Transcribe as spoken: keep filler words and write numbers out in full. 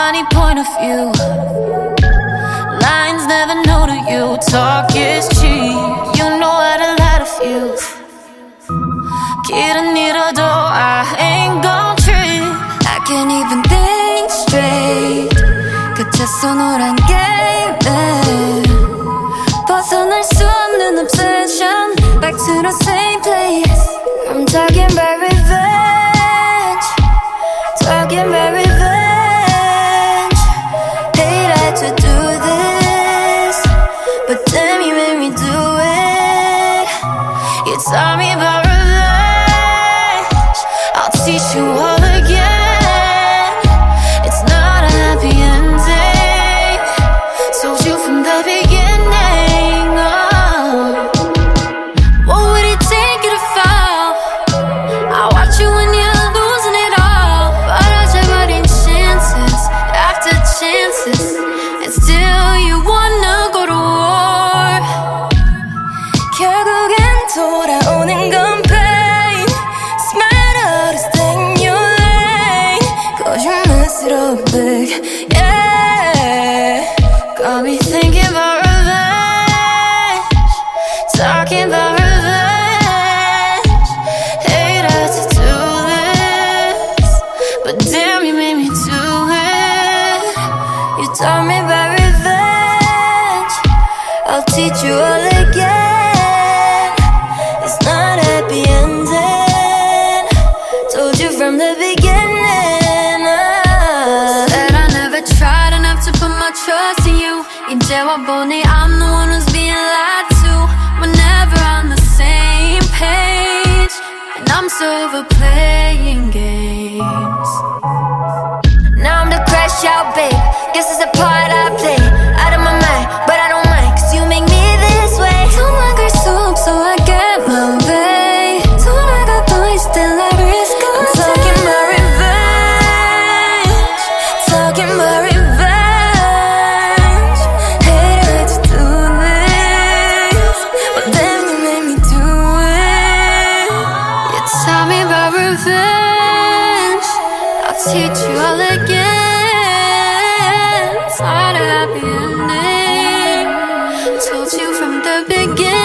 funny point of view. Lines never know to you. Talk is cheap. You know how to lie to few. 길은 잃어도 I ain't gon' trip. I can't even think straight. 그쳤어 노란 게임에 벗어날 수 없는 obsession. Back to the same place. I'm talking about revenge. Talking about revenge. Hate I had to do this, but damn you made me do it. You taught me about revenge. I'll teach you all again. It's not a happy ending. Told you from the beginning. Oh. What would it take you to fall? I watch you when you're losing it all. 벌어져버린 chances after chances, and still you wanna go to war. 결국엔 돌아오는 건 pain. Smart to stay in your lane, cause you mess it up big, yeah. Got me thinking about revenge. Talking about revenge. Hate I had to do this, but damn you made me do it. You taught me about revenge. I'll teach you all again. It's not a happy ending. Told you from the beginning. uh. Said I never tried enough to put my trust in you. 이제와 보니 I'm the one who's being lied to. We're never on the same page, and I'm so over playing games. Now I'm the crash out, babe. Guess it's a part I play. Out of my mind, but I don't mind, cause you make me this way. 도망갈 수 없어, I get my way. 돌아가도 still I risk. I'm talking about revenge. Talking about revenge. Hate I had to do this, but then you made me do it. You taught me about revenge. I'll teach you all again. It's not a happy ending. Told you from the beginning.